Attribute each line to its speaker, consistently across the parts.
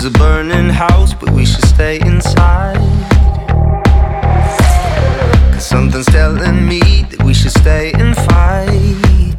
Speaker 1: There's a burning house, but we should stay inside. 'Cause something's telling me that we should stay and fight.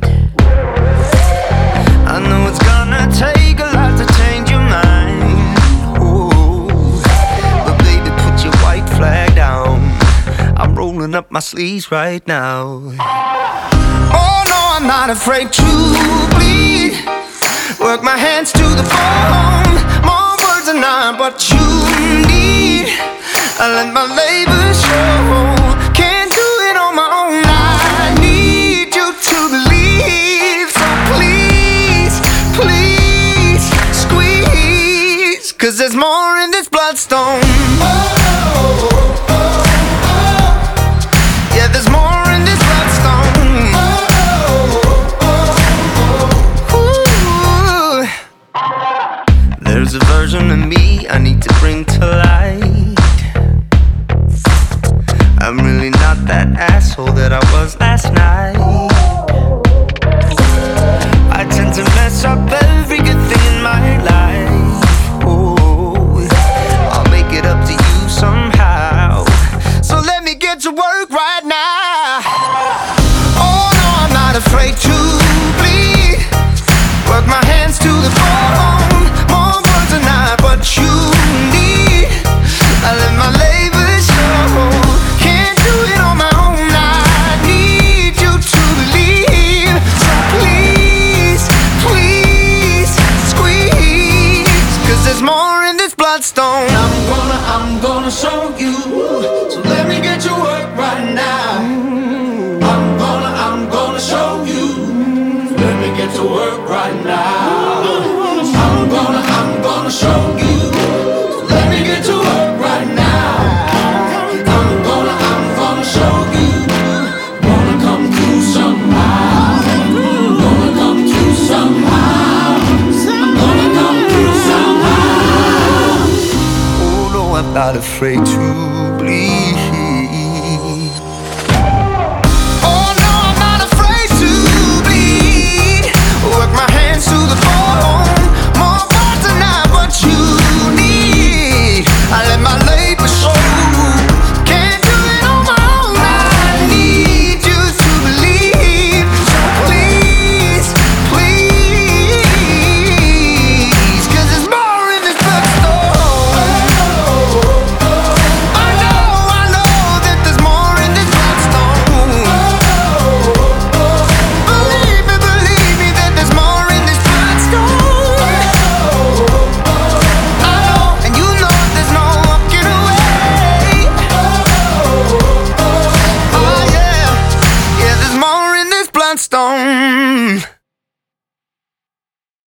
Speaker 1: I know it's gonna take a lot to change your mind. Ooh. But baby, put your white flag down. I'm rolling up my sleeves right now. Oh no, I'm not afraid to bleed. Work my hands to the bone. More words are not what you need. I let my labor show. Can't do it on my own. I need you to believe. So please, please squeeze. 'Cause there's more in this bloodstone. Yeah, there's more in this bloodstone. Ooh. There's a version of me I need to bring to light. I'm really not that asshole that I was last night. I tend to mess up every good thing in my life. Ooh. I'll make it up to you somehow. So let me get to work right now. Oh no, I'm not afraid to bleed. Work my hands to the bone. More words are not what you need. I let my labor show. Can't do it on my own. I need you to believe. So please, please squeeze. 'Cause there's more in this bloodstone.
Speaker 2: I'm gonna show you. So let me get to work right now. I'm gonna show you. So let me get to work right now. I'm gonna show you. So let me get to work right now. I'm gonna show you. Gonna come through somehow. Gonna come through somehow. I'm gonna come through somehow.
Speaker 1: Oh no, I'm not afraid to bleed.